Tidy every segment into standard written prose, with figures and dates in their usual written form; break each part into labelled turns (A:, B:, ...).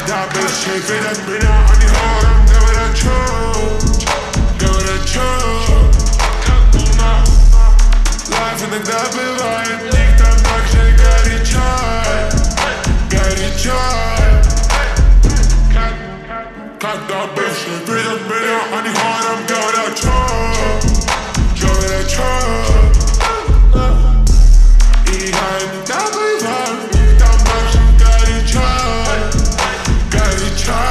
A: Когда бывшие видят меня, они хором говорят, чё? Говорят, чё? Как луна. Лайф иногда бывает, них там так же горячо. Горячо. Когда бывшие видят меня, они хором говорят, чё? Говорят, чё? И я иногда бываю, них там так же горячо. Горячо.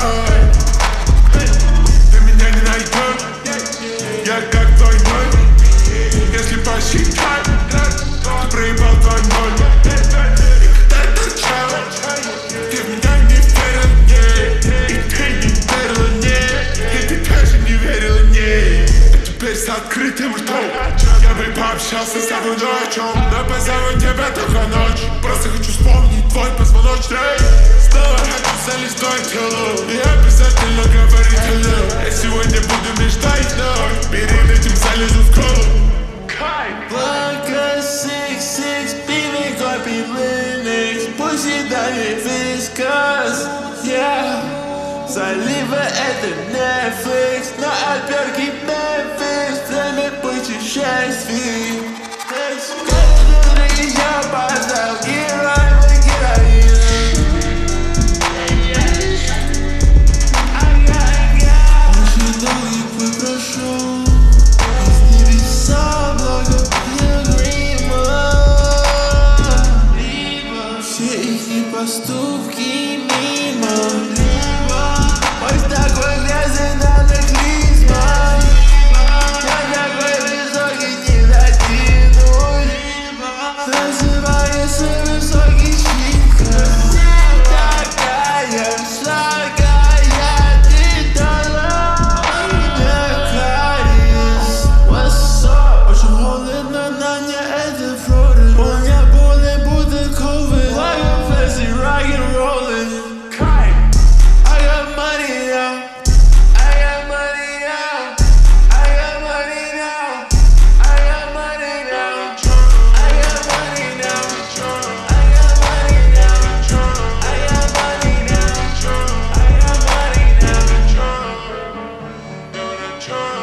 A: Ты меня не найдешь, я как твой ноль. Если посчитать, ты проебал твой ноль. И когда торчал, ты в меня не верил, не. И ты не верила, не. И ты тоже не верила, не. А теперь с открытым ртом я бы пообщался с тобой ночью, но позову тебя только ночью. Просто хочу вспомнить твой позвоночник. Снова хочу залезть в твое тело и обязательно говорить hello. Я сегодня буду мечтать, но перед этим залезу в колу.
B: Vodka 6-6, baby, copy Linux. Pussy дали вискас, yeah. Залива это Netflix, на отвертке Memphis. Время путешествий. Я поставил героин, героин. Очень долгий путь прошел. Все их поступки мимо. Мой такой грязный на клизма. Я такой высокий, не дотянуть. Называется высокий чика. Такая шагая, ты дала мне кариес. What's up? Очень холодно, на мне это Флорида. У меня больно, будто COVID. Like a fancy rock and rollin'. I got money now. I got money now. I got money now. I got money now. I got money now. I got money now. I got money now. I got money now.